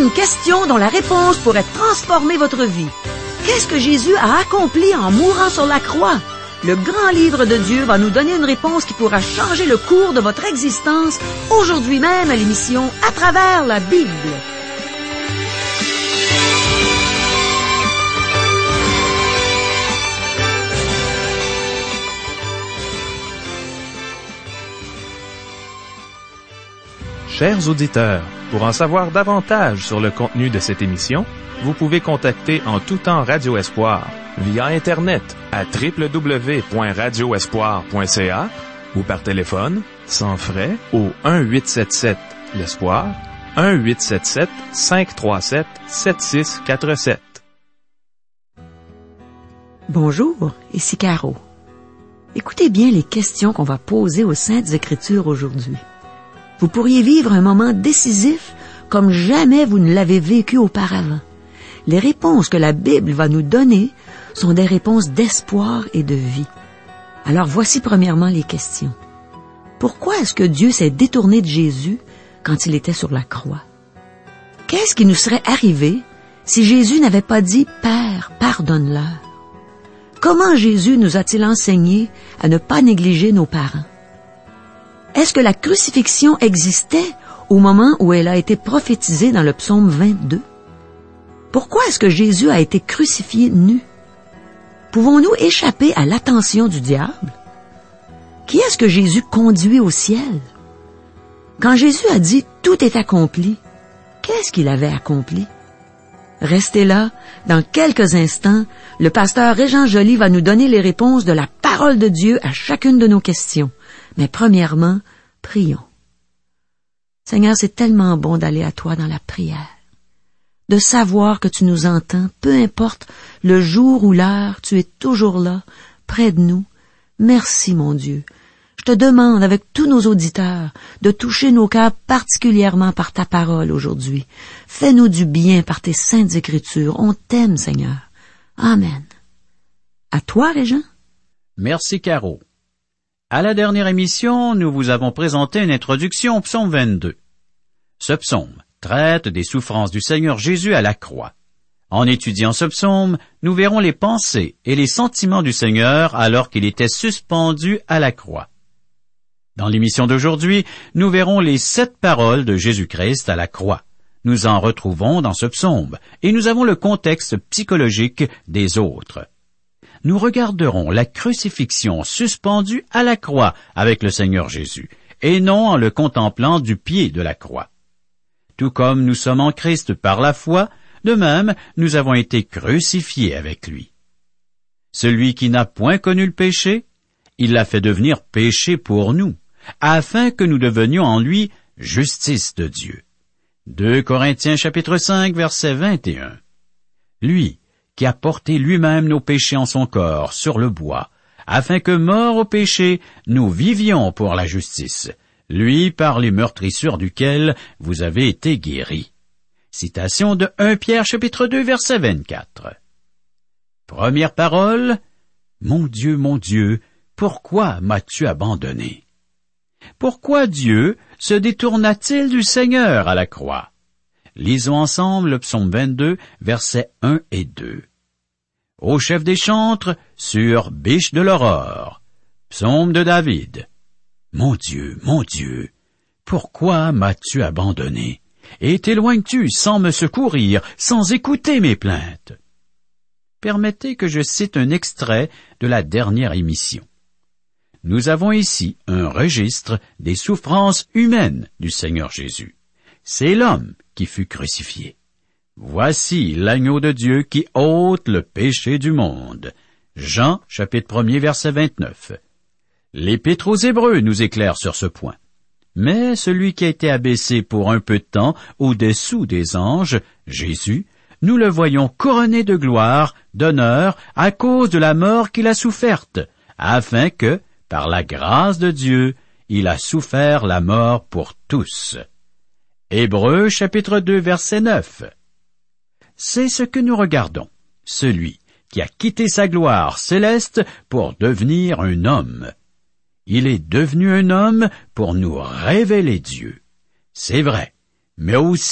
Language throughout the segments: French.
une question dont la réponse pourrait transformer votre vie. Qu'est-ce que Jésus a accompli en mourant sur la croix? Le grand livre de Dieu va nous donner une réponse qui pourra changer le cours de votre existence aujourd'hui même à l'émission À travers la Bible. Chers auditeurs, pour en savoir davantage sur le contenu de cette émission, vous pouvez contacter en tout temps Radio Espoir via Internet à www.radioespoir.ca ou par téléphone, sans frais, au 1-877-l'Espoir, 1-877-537-7647. Bonjour, ici Caro. Écoutez bien les questions qu'on va poser aux Saintes Écritures aujourd'hui. Vous pourriez vivre un moment décisif comme jamais vous ne l'avez vécu auparavant. Les réponses que la Bible va nous donner sont des réponses d'espoir et de vie. Alors voici premièrement les questions. Pourquoi est-ce que Dieu s'est détourné de Jésus quand il était sur la croix? Qu'est-ce qui nous serait arrivé si Jésus n'avait pas dit « Père, pardonne-leur » ? Comment Jésus nous a-t-il enseigné à ne pas négliger nos parents? Est-ce que la crucifixion existait au moment où elle a été prophétisée dans le psaume 22? Pourquoi est-ce que Jésus a été crucifié nu? Pouvons-nous échapper à l'attention du diable? Qui est-ce que Jésus conduit au ciel? Quand Jésus a dit « Tout est accompli », qu'est-ce qu'il avait accompli? Restez là, dans quelques instants, le pasteur Régent Joly va nous donner les réponses de la parole de Dieu à chacune de nos questions. Mais premièrement, prions. Seigneur, c'est tellement bon d'aller à toi dans la prière, de savoir que tu nous entends, peu importe le jour ou l'heure, tu es toujours là, près de nous. Merci, mon Dieu. Je te demande, avec tous nos auditeurs, de toucher nos cœurs particulièrement par ta parole aujourd'hui. Fais-nous du bien par tes saintes Écritures. On t'aime, Seigneur. Amen. À toi, Régent. Merci, Caro. À la dernière émission, nous vous avons présenté une introduction au psaume 22. Ce psaume traite des souffrances du Seigneur Jésus à la croix. En étudiant ce psaume, nous verrons les pensées et les sentiments du Seigneur alors qu'il était suspendu à la croix. Dans l'émission d'aujourd'hui, nous verrons les 7 paroles de Jésus-Christ à la croix. Nous en retrouvons dans ce psaume, et nous avons le contexte psychologique des autres. Nous regarderons la crucifixion suspendue à la croix avec le Seigneur Jésus, et non en le contemplant du pied de la croix. Tout comme nous sommes en Christ par la foi, de même nous avons été crucifiés avec lui. Celui qui n'a point connu le péché, il l'a fait devenir péché pour nous, afin que nous devenions en lui justice de Dieu. 2 Corinthiens chapitre 5 verset 21. Lui, qui a porté lui-même nos péchés en son corps sur le bois, afin que, morts au péché, nous vivions pour la justice, lui par les meurtrissures duquel vous avez été guéris. Citation de 1 Pierre chapitre 2 verset 24. Première parole, mon Dieu, pourquoi m'as-tu abandonné? Pourquoi Dieu se détourna-t-il du Seigneur à la croix? Lisons ensemble le psaume 22, versets 1 et 2. Au chef des chantres, sur Biche de l'aurore. Psaume de David. Mon Dieu, pourquoi m'as-tu abandonné? Et t'éloignes-tu sans me secourir, sans écouter mes plaintes? Permettez que je cite un extrait de la dernière émission. Nous avons ici un registre des souffrances humaines du Seigneur Jésus. C'est l'homme qui fut crucifié. Voici l'agneau de Dieu qui ôte le péché du monde. Jean, chapitre 1er, verset 29. L'Épître aux Hébreux nous éclaire sur ce point. Mais celui qui a été abaissé pour un peu de temps au-dessous des anges, Jésus, nous le voyons couronné de gloire, d'honneur, à cause de la mort qu'il a soufferte, afin que, par la grâce de Dieu, il a souffert la mort pour tous. Hébreux chapitre 2 verset 9. C'est ce que nous regardons, celui qui a quitté sa gloire céleste pour devenir un homme. Il est devenu un homme pour nous révéler Dieu. C'est vrai, mais aussi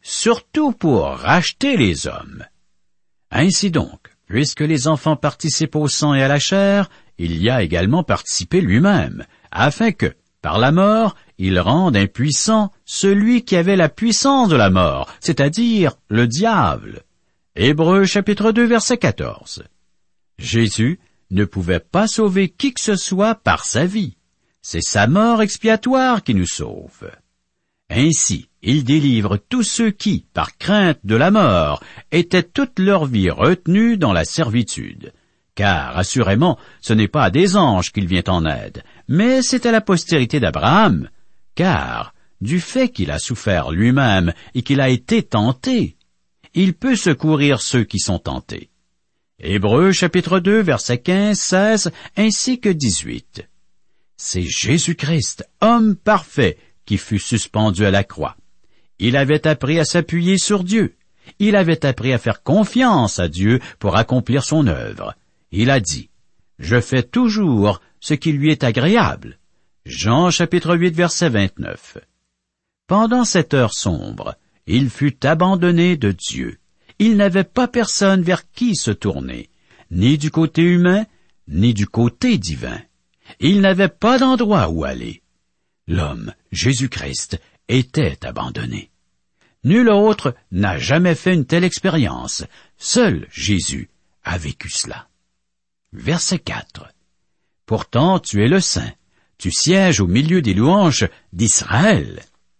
surtout pour racheter les hommes. Ainsi donc, puisque les enfants participent au sang et à la chair, il y a également participé lui-même, afin que, par la mort, il rende impuissant celui qui avait la puissance de la mort, c'est-à-dire le diable. Hébreux chapitre 2 verset 14. Jésus ne pouvait pas sauver qui que ce soit par sa vie. C'est sa mort expiatoire qui nous sauve. Ainsi, il délivre tous ceux qui, par crainte de la mort, étaient toute leur vie retenus dans la servitude. Car, assurément, ce n'est pas à des anges qu'il vient en aide, mais c'est à la postérité d'Abraham. Car, du fait qu'il a souffert lui-même et qu'il a été tenté, il peut secourir ceux qui sont tentés. Hébreux chapitre 2 versets 15, 16 ainsi que 18. C'est Jésus-Christ, homme parfait, qui fut suspendu à la croix. Il avait appris à s'appuyer sur Dieu. Il avait appris à faire confiance à Dieu pour accomplir son œuvre. Il a dit, « Je fais toujours ce qui lui est agréable. » Jean chapitre 8 verset 29. Pendant cette heure sombre, il fut abandonné de Dieu. Il n'avait pas personne vers qui se tourner, ni du côté humain, ni du côté divin. Il n'avait pas d'endroit où aller. L'homme, Jésus-Christ, était abandonné. Nul autre n'a jamais fait une telle expérience. Seul Jésus a vécu cela. Verset 4. Pourtant tu es le Saint, tu sièges au milieu des louanges d'Israël.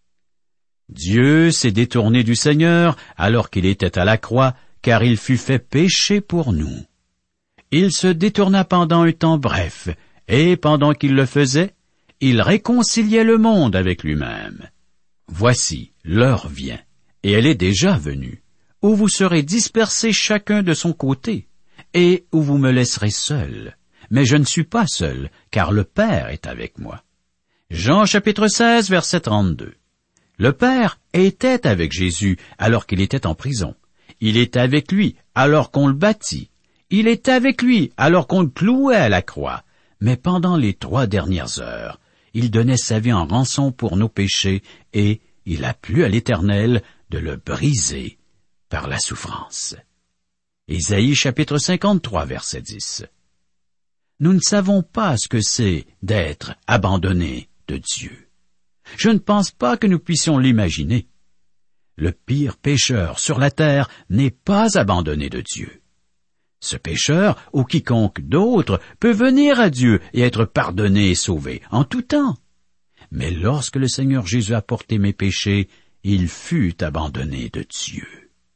Dieu s'est détourné du Seigneur alors qu'il était à la croix, car il fut fait péché pour nous. Il se détourna pendant un temps bref, et pendant qu'il le faisait, il réconciliait le monde avec lui-même. Voici, l'heure vient, et elle est déjà venue, où vous serez dispersés chacun de son côté, et où vous me laisserez seul. Mais je ne suis pas seul, car le Père est avec moi. Jean chapitre 16, verset 32. Le Père était avec Jésus alors qu'il était en prison. Il était avec lui alors qu'on le battit. Il était avec lui alors qu'on le clouait à la croix. Mais pendant les 3 dernières heures, il donnait sa vie en rançon pour nos péchés et il a plu à l'Éternel de le briser par la souffrance. Ésaïe chapitre 53, verset 10. Nous ne savons pas ce que c'est d'être abandonné de Dieu. Je ne pense pas que nous puissions l'imaginer. Le pire pécheur sur la terre n'est pas abandonné de Dieu. Ce pécheur, ou quiconque d'autre, peut venir à Dieu et être pardonné et sauvé en tout temps. Mais lorsque le Seigneur Jésus a porté mes péchés, il fut abandonné de Dieu.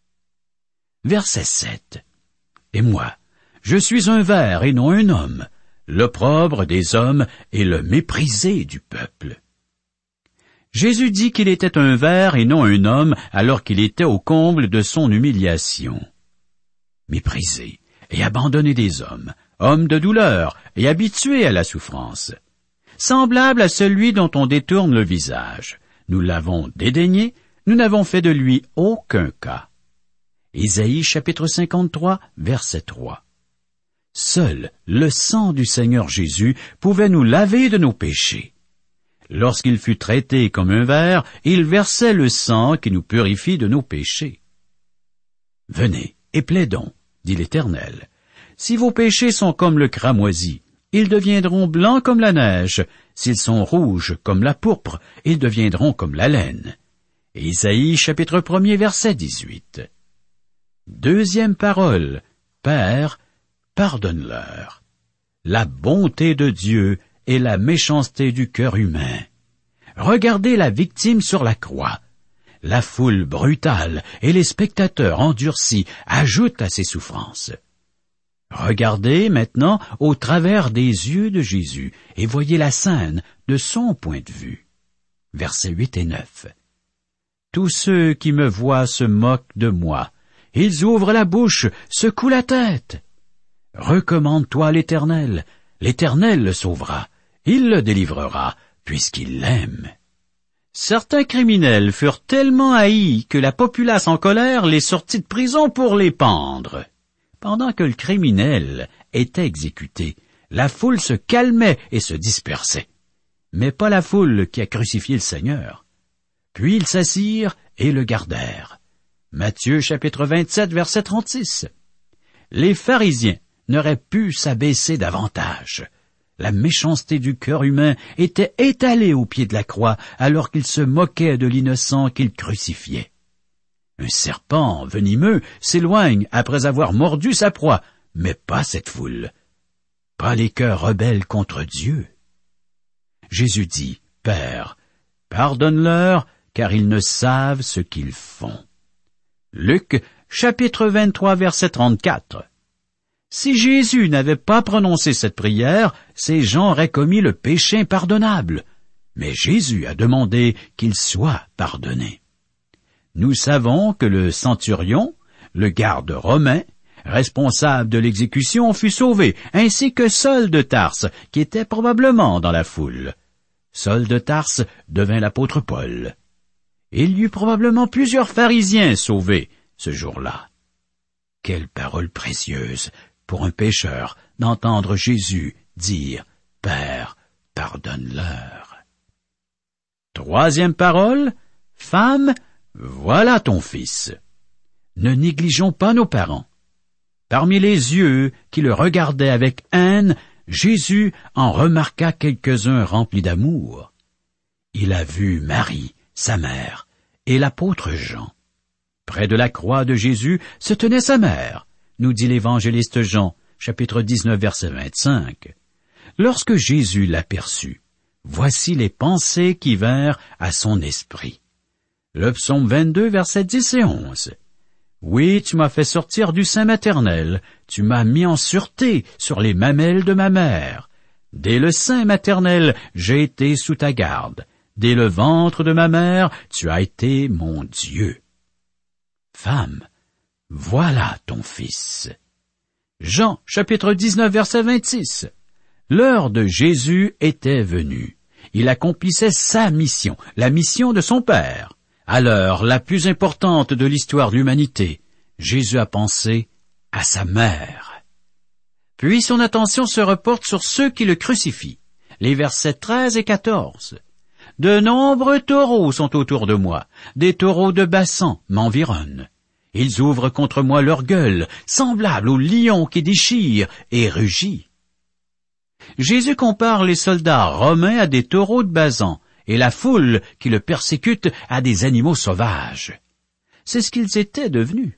Verset 7. Et moi, je suis un ver et non un homme, l'opprobre des hommes et le méprisé du peuple. Jésus dit qu'il était un ver et non un homme alors qu'il était au comble de son humiliation. Méprisé et abandonné des hommes, homme de douleur et habitué à la souffrance. Semblable à celui dont on détourne le visage. Nous l'avons dédaigné, nous n'avons fait de lui aucun cas. Ésaïe chapitre 53, verset 3. Seul le sang du Seigneur Jésus pouvait nous laver de nos péchés. Lorsqu'il fut traité comme un ver, il versait le sang qui nous purifie de nos péchés. Venez et plaidons, dit l'Éternel. Si vos péchés sont comme le cramoisi, ils deviendront blancs comme la neige. S'ils sont rouges comme la pourpre, ils deviendront comme la laine. Ésaïe chapitre 1er verset 18. Deuxième parole, Père, pardonne-leur. La bonté de Dieu et la méchanceté du cœur humain. Regardez la victime sur la croix. La foule brutale et les spectateurs endurcis ajoutent à ses souffrances. Regardez maintenant au travers des yeux de Jésus et voyez la scène de son point de vue. Versets 8 et 9. Tous ceux qui me voient se moquent de moi. Ils ouvrent la bouche, secouent la tête. Recommande-toi à l'Éternel. L'Éternel le sauvera. Il le délivrera, puisqu'il l'aime. Certains criminels furent tellement haïs que la populace en colère les sortit de prison pour les pendre. Pendant que le criminel était exécuté, la foule se calmait et se dispersait. Mais pas la foule qui a crucifié le Seigneur. Puis ils s'assirent et le gardèrent. Matthieu chapitre 27, verset 36. Les pharisiens n'auraient pu s'abaisser davantage. La méchanceté du cœur humain était étalée au pied de la croix alors qu'ils se moquaient de l'innocent qu'ils crucifiaient. Un serpent venimeux s'éloigne après avoir mordu sa proie, mais pas cette foule. Pas les cœurs rebelles contre Dieu. Jésus dit, « Père, pardonne-leur, car ils ne savent ce qu'ils font. » Luc, chapitre 23, verset 34. Si Jésus n'avait pas prononcé cette prière, ces gens auraient commis le péché impardonnable. Mais Jésus a demandé qu'ils soient pardonnés. Nous savons que le centurion, le garde romain, responsable de l'exécution, fut sauvé, ainsi que Saul de Tarse, qui était probablement dans la foule. Saul de Tarse devint l'apôtre Paul. Il y eut probablement plusieurs pharisiens sauvés ce jour-là. Quelle parole précieuse pour un pécheur d'entendre Jésus dire « Père, pardonne-leur ». Troisième parole, « Femme, voilà ton fils ». Ne négligeons pas nos parents. Parmi les yeux qui le regardaient avec haine, Jésus en remarqua quelques-uns remplis d'amour. Il a vu Marie, sa mère, et l'apôtre Jean. Près de la croix de Jésus se tenait sa mère, nous dit l'évangéliste Jean, chapitre 19, verset 25. Lorsque Jésus l'aperçut, voici les pensées qui vinrent à son esprit. Le psaume 22, versets 10 et 11. Oui, tu m'as fait sortir du sein maternel, tu m'as mis en sûreté sur les mamelles de ma mère. Dès le sein maternel, j'ai été sous ta garde. Dès le ventre de ma mère, tu as été mon Dieu. Femme, voilà ton fils. Jean, chapitre 19, verset 26. L'heure de Jésus était venue. Il accomplissait sa mission, la mission de son Père. À l'heure la plus importante de l'histoire de l'humanité, Jésus a pensé à sa mère. Puis son attention se reporte sur ceux qui le crucifient. Les versets 13 et 14. De nombreux taureaux sont autour de moi, des taureaux de Basan m'environnent. Ils ouvrent contre moi leur gueule, semblable au lion qui déchire et rugit. Jésus compare les soldats romains à des taureaux de Basan et la foule qui le persécute à des animaux sauvages. C'est ce qu'ils étaient devenus.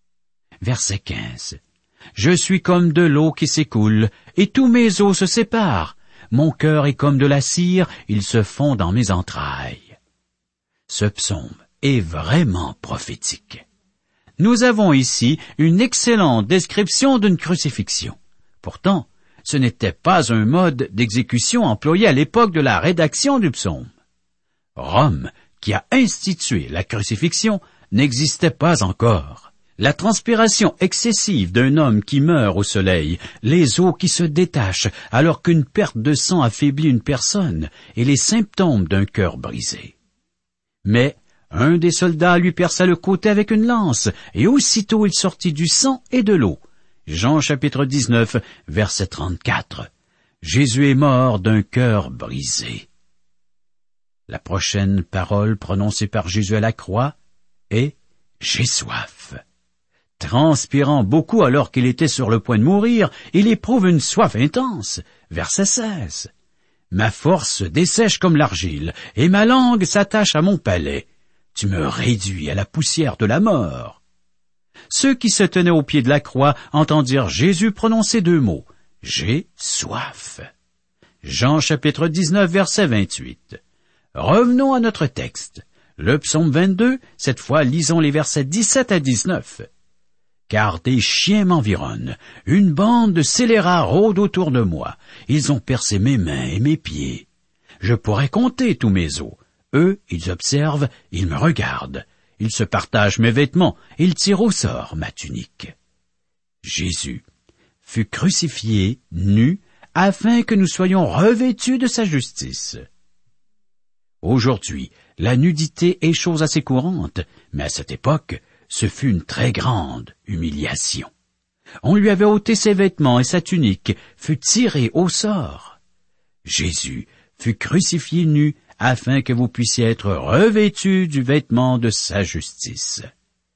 Verset 15. Je suis comme de l'eau qui s'écoule, et tous mes os se séparent. Mon cœur est comme de la cire, il se fond dans mes entrailles. Ce psaume est vraiment prophétique. Nous avons ici une excellente description d'une crucifixion. Pourtant, ce n'était pas un mode d'exécution employé à l'époque de la rédaction du psaume. Rome, qui a institué la crucifixion, n'existait pas encore. La transpiration excessive d'un homme qui meurt au soleil, les os qui se détachent alors qu'une perte de sang affaiblit une personne et les symptômes d'un cœur brisé. Mais un des soldats lui perça le côté avec une lance, et aussitôt il sortit du sang et de l'eau. Jean chapitre 19, verset 34. Jésus est mort d'un cœur brisé. La prochaine parole prononcée par Jésus à la croix est « J'ai soif ». Transpirant beaucoup alors qu'il était sur le point de mourir, il éprouve une soif intense. Verset 16. Ma force se dessèche comme l'argile, et ma langue s'attache à mon palais. Tu me réduis à la poussière de la mort. Ceux qui se tenaient au pied de la croix entendirent Jésus prononcer deux mots. J'ai soif. Jean chapitre 19, verset 28. Revenons à notre texte. Le psaume 22, cette fois lisons les versets 17 à 19. Car des chiens m'environnent, une bande de scélérats rôde autour de moi. Ils ont percé mes mains et mes pieds. Je pourrais compter tous mes os. Eux, ils observent, ils me regardent. Ils se partagent mes vêtements, ils tirent au sort ma tunique. Jésus fut crucifié, nu, afin que nous soyons revêtus de sa justice. Aujourd'hui, la nudité est chose assez courante, mais à cette époque, ce fut une très grande humiliation. On lui avait ôté ses vêtements et sa tunique fut tirée au sort. Jésus fut crucifié nu afin que vous puissiez être revêtus du vêtement de sa justice.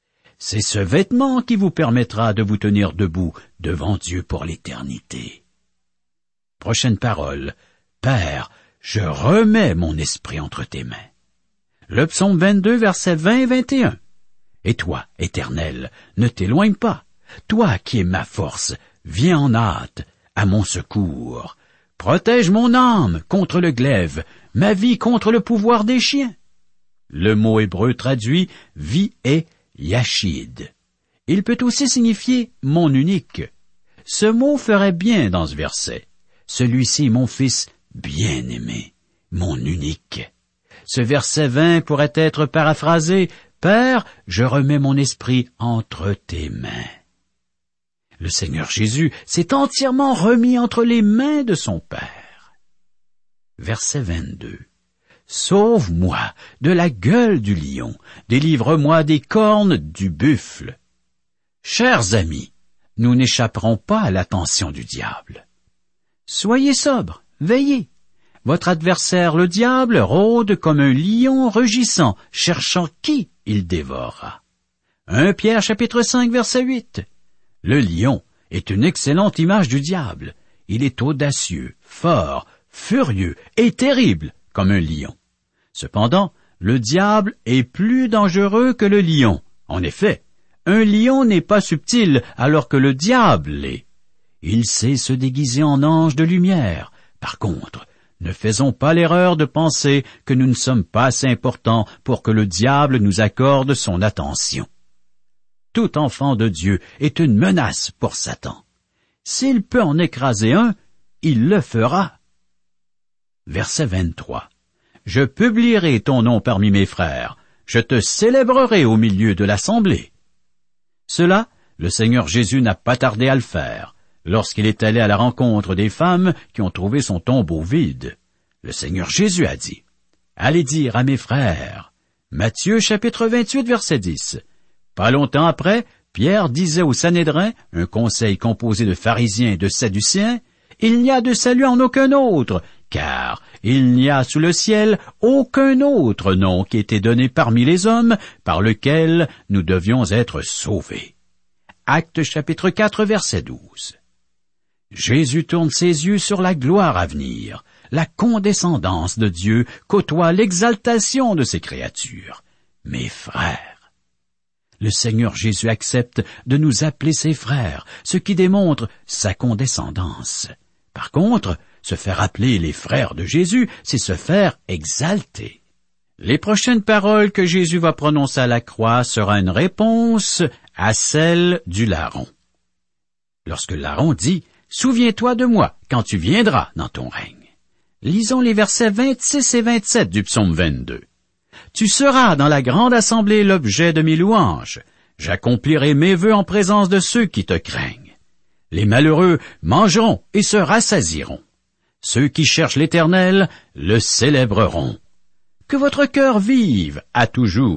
C'est ce vêtement qui vous permettra de vous tenir debout devant Dieu pour l'éternité. Prochaine parole. Père, je remets mon esprit entre tes mains. Le psaume 22, versets 20 et 21. Et toi, Éternel, ne t'éloigne pas. Toi qui es ma force, viens en hâte à mon secours. Protège mon âme contre le glaive, ma vie contre le pouvoir des chiens. Le mot hébreu traduit « vie » est « yachid ». Il peut aussi signifier « mon unique ». Ce mot ferait bien dans ce verset. Celui-ci est mon fils bien-aimé, mon unique. Ce verset 20 pourrait être paraphrasé « Père, je remets mon esprit entre tes mains ». Le Seigneur Jésus s'est entièrement remis entre les mains de son Père. Verset 22. Sauve-moi de la gueule du lion, délivre-moi des cornes du buffle. Chers amis, nous n'échapperons pas à l'attention du diable. Soyez sobres, veillez. Votre adversaire, le diable, rôde comme un lion rugissant, cherchant qui il dévorera. 1 Pierre chapitre 5 verset 8. Le lion est une excellente image du diable. Il est audacieux, fort, furieux et terrible comme un lion. Cependant, le diable est plus dangereux que le lion. En effet, un lion n'est pas subtil alors que le diable l'est. Il sait se déguiser en ange de lumière. Par contre, ne faisons pas l'erreur de penser que nous ne sommes pas assez importants pour que le diable nous accorde son attention. Tout enfant de Dieu est une menace pour Satan. S'il peut en écraser un, il le fera. Verset 23. Je publierai ton nom parmi mes frères. Je te célébrerai au milieu de l'assemblée. Cela, le Seigneur Jésus n'a pas tardé à le faire. Lorsqu'il est allé à la rencontre des femmes qui ont trouvé son tombeau vide, le Seigneur Jésus a dit, « Allez dire à mes frères. » Matthieu chapitre 28 verset 10. Pas longtemps après, Pierre disait au Sanhédrin, un conseil composé de pharisiens et de sadducéens, « Il n'y a de salut en aucun autre, car il n'y a sous le ciel aucun autre nom qui ait été donné parmi les hommes par lequel nous devions être sauvés. » Actes chapitre 4 verset 12. Jésus tourne ses yeux sur la gloire à venir. La condescendance de Dieu côtoie l'exaltation de ses créatures. Mes frères. Le Seigneur Jésus accepte de nous appeler ses frères, ce qui démontre sa condescendance. Par contre, se faire appeler les frères de Jésus, c'est se faire exalter. Les prochaines paroles que Jésus va prononcer à la croix sera une réponse à celle du larron. Lorsque le larron dit « Souviens-toi de moi quand tu viendras dans ton règne ». Lisons les versets 26 et 27 du psaume 22. « Tu seras dans la grande assemblée l'objet de mes louanges. J'accomplirai mes vœux en présence de ceux qui te craignent. Les malheureux mangeront et se rassasieront. Ceux qui cherchent l'Éternel le célébreront. Que votre cœur vive à toujours. »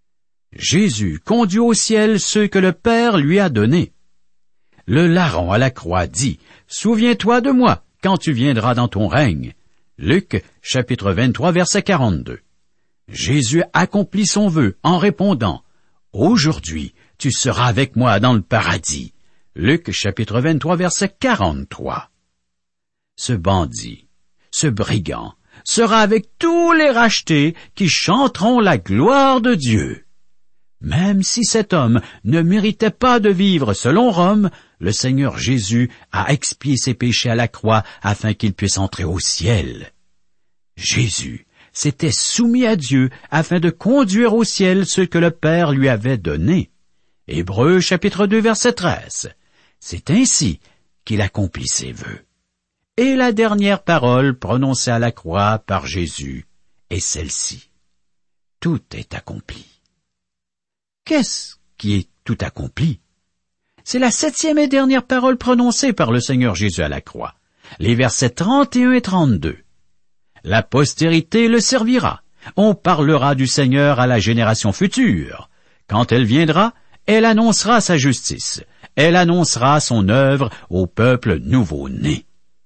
Jésus conduit au ciel ceux que le Père lui a donnés. Le larron à la croix dit, « Souviens-toi de moi quand tu viendras dans ton règne. » Luc, chapitre 23, verset 42. Jésus accomplit son vœu en répondant, « Aujourd'hui, tu seras avec moi dans le paradis. » Luc, chapitre 23, verset 43. Ce bandit, ce brigand, sera avec tous les rachetés qui chanteront la gloire de Dieu. Même si cet homme ne méritait pas de vivre selon Rome, le Seigneur Jésus a expié ses péchés à la croix afin qu'il puisse entrer au ciel. Jésus s'était soumis à Dieu afin de conduire au ciel ce que le Père lui avait donné. Hébreux chapitre 2 verset 13. C'est ainsi qu'il accomplit ses vœux. Et la dernière parole prononcée à la croix par Jésus est celle-ci. Tout est accompli. Qu'est-ce qui est tout accompli? C'est la 7e et dernière parole prononcée par le Seigneur Jésus à la croix. Les versets 31 et 32. La postérité le servira. On parlera du Seigneur à la génération future. Quand elle viendra, elle annoncera sa justice. Elle annoncera son œuvre au peuple nouveau-né.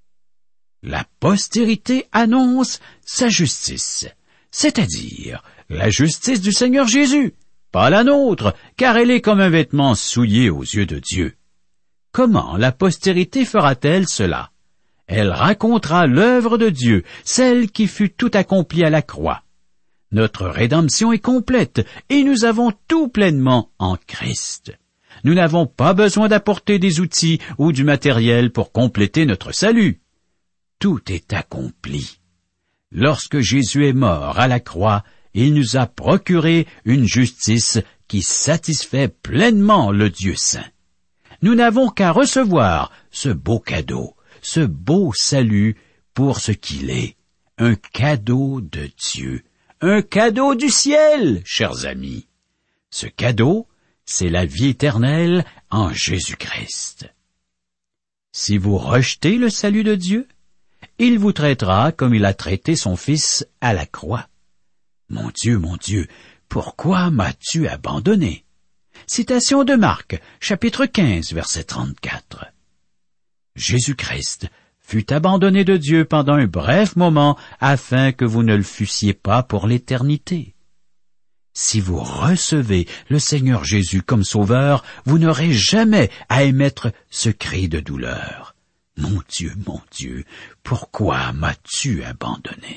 La postérité annonce sa justice, c'est-à-dire la justice du Seigneur Jésus. pas la nôtre, car elle est comme un vêtement souillé aux yeux de Dieu. Comment la postérité fera-t-elle cela? Elle racontera l'œuvre de Dieu, celle qui fut tout accomplie à la croix. Notre rédemption est complète, et nous avons tout pleinement en Christ. Nous n'avons pas besoin d'apporter des outils ou du matériel pour compléter notre salut. Tout est accompli. Lorsque Jésus est mort à la croix, il nous a procuré une justice qui satisfait pleinement le Dieu saint. Nous n'avons qu'à recevoir ce beau cadeau, ce beau salut pour ce qu'il est, un cadeau de Dieu, un cadeau du ciel, chers amis. Ce cadeau, c'est la vie éternelle en Jésus-Christ. Si vous rejetez le salut de Dieu, il vous traitera comme il a traité son Fils à la croix. Mon Dieu, pourquoi m'as-tu abandonné? Citation de Marc, chapitre 15, verset 34. Jésus-Christ fut abandonné de Dieu pendant un bref moment afin que vous ne le fussiez pas pour l'éternité. Si vous recevez le Seigneur Jésus comme Sauveur, vous n'aurez jamais à émettre ce cri de douleur. Mon Dieu, pourquoi m'as-tu abandonné?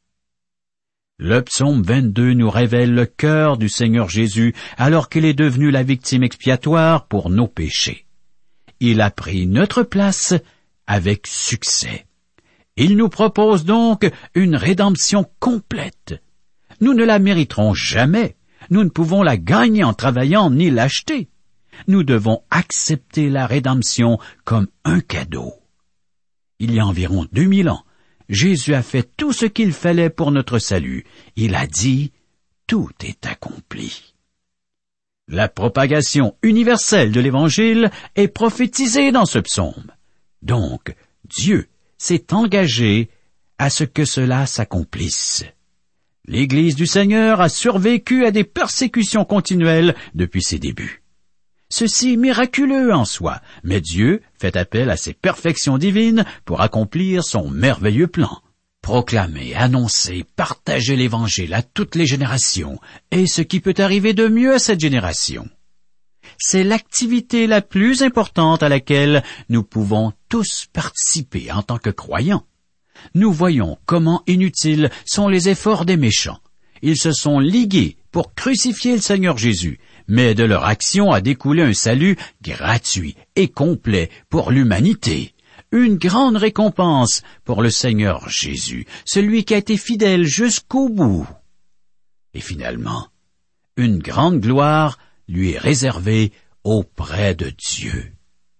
Le psaume 22 nous révèle le cœur du Seigneur Jésus alors qu'il est devenu la victime expiatoire pour nos péchés. Il a pris notre place avec succès. Il nous propose donc une rédemption complète. Nous ne la mériterons jamais. Nous ne pouvons la gagner en travaillant ni l'acheter. Nous devons accepter la rédemption comme un cadeau. Il y a environ 2000 ans, Jésus a fait tout ce qu'il fallait pour notre salut. Il a dit « Tout est accompli ». La propagation universelle de l'Évangile est prophétisée dans ce psaume. Donc, Dieu s'est engagé à ce que cela s'accomplisse. L'Église du Seigneur a survécu à des persécutions continuelles depuis ses débuts. Ceci est miraculeux en soi, mais Dieu fait appel à ses perfections divines pour accomplir son merveilleux plan. Proclamer, annoncer, partager l'Évangile à toutes les générations est ce qui peut arriver de mieux à cette génération. C'est l'activité la plus importante à laquelle nous pouvons tous participer en tant que croyants. Nous voyons comment inutiles sont les efforts des méchants. Ils se sont ligués pour crucifier le Seigneur Jésus, mais de leur action a découlé un salut gratuit et complet pour l'humanité. Une grande récompense pour le Seigneur Jésus, celui qui a été fidèle jusqu'au bout. Et finalement, une grande gloire lui est réservée auprès de Dieu.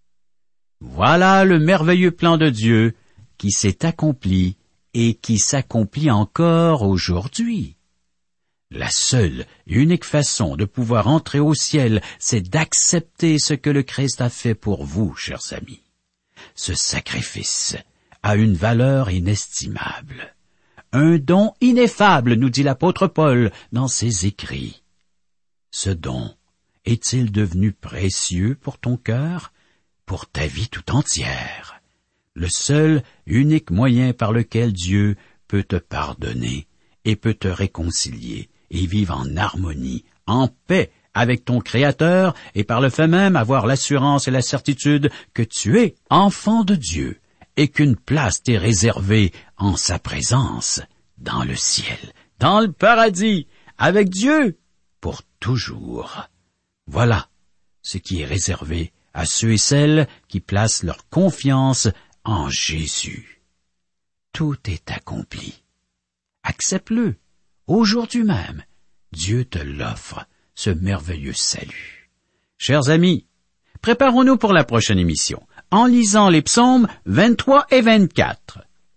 Voilà le merveilleux plan de Dieu qui s'est accompli et qui s'accomplit encore aujourd'hui. La seule et unique façon de pouvoir entrer au ciel, c'est d'accepter ce que le Christ a fait pour vous, chers amis. Ce sacrifice a une valeur inestimable. Un don ineffable, nous dit l'apôtre Paul dans ses écrits. Ce don est-il devenu précieux pour ton cœur, pour ta vie tout entière? Le seul, unique moyen par lequel Dieu peut te pardonner et peut te réconcilier et vivre en harmonie, en paix avec ton Créateur et par le fait même avoir l'assurance et la certitude que tu es enfant de Dieu et qu'une place t'est réservée en sa présence dans le ciel, dans le paradis, avec Dieu pour toujours. Voilà ce qui est réservé à ceux et celles qui placent leur confiance en Jésus. Tout est accompli. Accepte-le. Aujourd'hui même, Dieu te l'offre, ce merveilleux salut. Chers amis, préparons-nous pour la prochaine émission, en lisant les psaumes 23 et 24.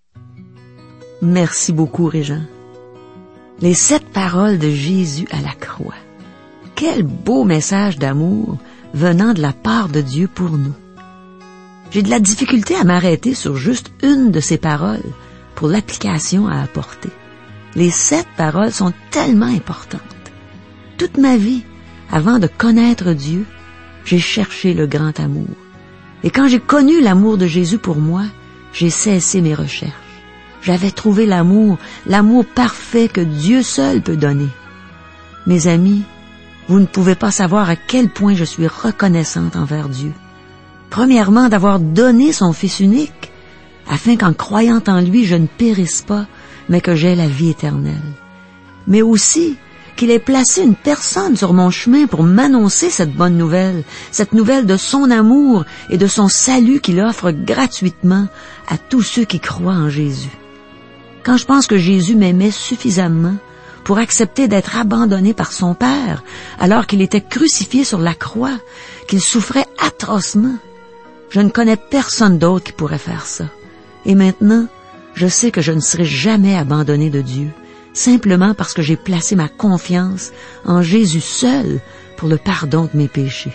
Merci beaucoup, Régent. Les 7 paroles de Jésus à la croix. Quel beau message d'amour venant de la part de Dieu pour nous. J'ai de la difficulté à m'arrêter sur juste une de ces paroles pour l'application à apporter. Les 7 paroles sont tellement importantes. Toute ma vie, avant de connaître Dieu, j'ai cherché le grand amour. Et quand j'ai connu l'amour de Jésus pour moi, j'ai cessé mes recherches. J'avais trouvé l'amour parfait que Dieu seul peut donner. Mes amis, Vous ne pouvez pas savoir à quel point je suis reconnaissante envers Dieu. Premièrement, d'avoir donné son Fils unique, afin qu'en croyant en lui, je ne périsse pas, mais que j'aie la vie éternelle. Mais aussi qu'il ait placé une personne sur mon chemin pour m'annoncer cette bonne nouvelle, cette nouvelle de son amour et de son salut qu'il offre gratuitement à tous ceux qui croient en Jésus. Quand je pense que Jésus m'aimait suffisamment pour accepter d'être abandonné par son Père, alors qu'il était crucifié sur la croix, qu'il souffrait atrocement, je ne connais personne d'autre qui pourrait faire ça. Et maintenant, je sais que je ne serai jamais abandonné de Dieu, simplement parce que j'ai placé ma confiance en Jésus seul pour le pardon de mes péchés.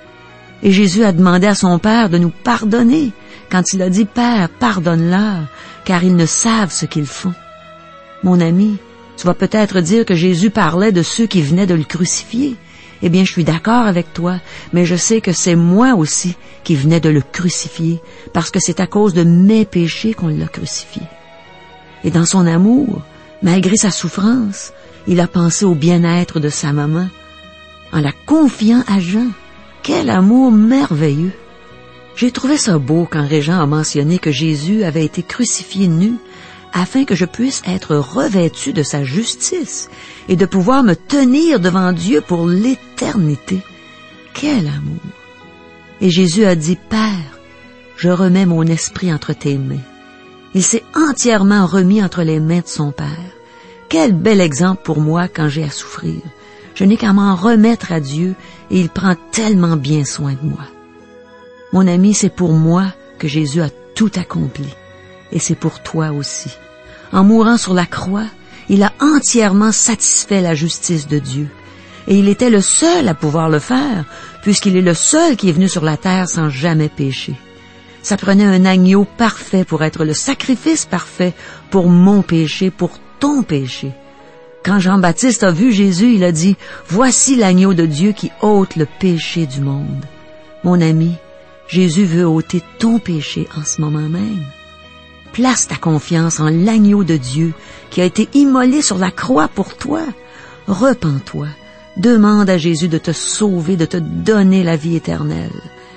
Et Jésus a demandé à son Père de nous pardonner quand il a dit « Père, pardonne-leur, car ils ne savent ce qu'ils font. » Mon ami, tu vas peut-être dire que Jésus parlait de ceux qui venaient de le crucifier. Eh bien, je suis d'accord avec toi, mais je sais que c'est moi aussi qui venais de le crucifier, parce que c'est à cause de mes péchés qu'on l'a crucifié. Et dans son amour, malgré sa souffrance, il a pensé au bien-être de sa maman, en la confiant à Jean. Quel amour merveilleux! J'ai trouvé ça beau quand Régent a mentionné que Jésus avait été crucifié nu, afin que je puisse être revêtu de sa justice et de pouvoir me tenir devant Dieu pour l'éternité. Quel amour! Et Jésus a dit, « Père, je remets mon esprit entre tes mains. » Il s'est entièrement remis entre les mains de son Père. Quel bel exemple pour moi quand j'ai à souffrir. Je n'ai qu'à m'en remettre à Dieu et il prend tellement bien soin de moi. Mon ami, c'est pour moi que Jésus a tout accompli. Et c'est pour toi aussi. En mourant sur la croix, il a entièrement satisfait la justice de Dieu. Et il était le seul à pouvoir le faire, puisqu'il est le seul qui est venu sur la terre sans jamais pécher. Ça prenait un agneau parfait pour être le sacrifice parfait pour mon péché, pour ton péché. Quand Jean-Baptiste a vu Jésus, il a dit, « Voici l'agneau de Dieu qui ôte le péché du monde. » Mon ami, Jésus veut ôter ton péché en ce moment même. Place ta confiance en l'agneau de Dieu qui a été immolé sur la croix pour toi. Repens-toi. Demande à Jésus de te sauver, de te donner la vie éternelle.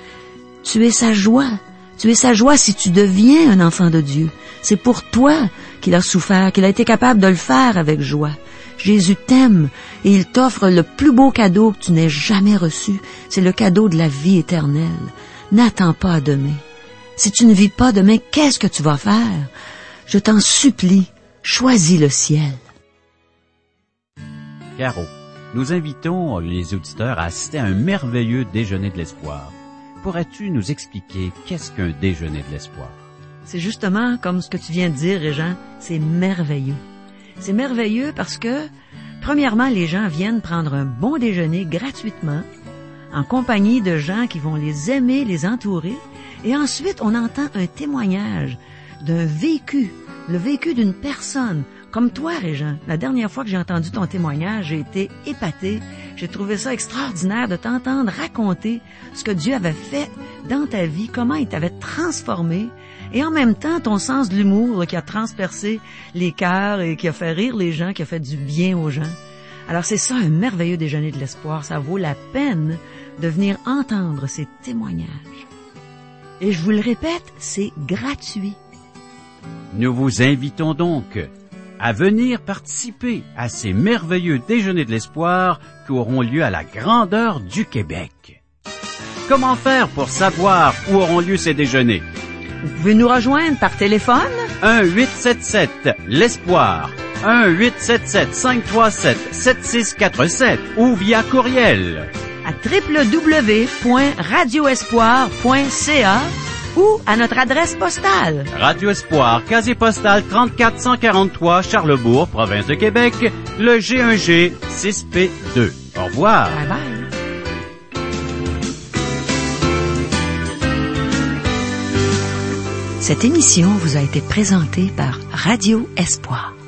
Tu es sa joie. Tu es sa joie si tu deviens un enfant de Dieu. C'est pour toi qu'il a souffert, qu'il a été capable de le faire avec joie. Jésus t'aime et il t'offre le plus beau cadeau que tu n'aies jamais reçu. C'est le cadeau de la vie éternelle. N'attends pas à demain. Si tu ne vis pas demain, qu'est-ce que tu vas faire? Je t'en supplie, choisis le ciel. Caro, nous invitons les auditeurs à assister à un merveilleux déjeuner de l'espoir. Pourrais-tu nous expliquer qu'est-ce qu'un déjeuner de l'espoir? C'est justement comme ce que tu viens de dire, Régent, c'est merveilleux. C'est merveilleux parce que, premièrement, les gens viennent prendre un bon déjeuner gratuitement, en compagnie de gens qui vont les aimer, les entourer, et ensuite on entend un témoignage d'un vécu, le vécu d'une personne, comme toi, Régent. La dernière fois que j'ai entendu ton témoignage, j'ai été épatée. J'ai trouvé ça extraordinaire de t'entendre raconter ce que Dieu avait fait dans ta vie, comment il t'avait transformé, et en même temps, ton sens de l'humour là, qui a transpercé les cœurs et qui a fait rire les gens, qui a fait du bien aux gens. Alors c'est ça, un merveilleux déjeuner de l'espoir. Ça vaut la peine de venir entendre ces témoignages. Et je vous le répète, c'est gratuit. Nous vous invitons donc à venir participer à ces merveilleux déjeuners de l'espoir qui auront lieu à la grandeur du Québec. Comment faire pour savoir où auront lieu ces déjeuners? Vous pouvez nous rejoindre par téléphone. 1-877-l'Espoir. 1-877-537-7647 ou via courriel à www.radioespoir.ca ou à notre adresse postale. Radio Espoir, casier postal 34143, Charlebourg, province de Québec, le G1G 6P2. Au revoir. Bye bye. Cette émission vous a été présentée par Radio Espoir.